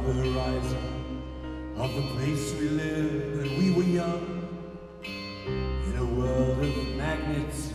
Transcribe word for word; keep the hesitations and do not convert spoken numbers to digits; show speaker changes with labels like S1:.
S1: the horizon of the place we lived when we were young, in a world of magnets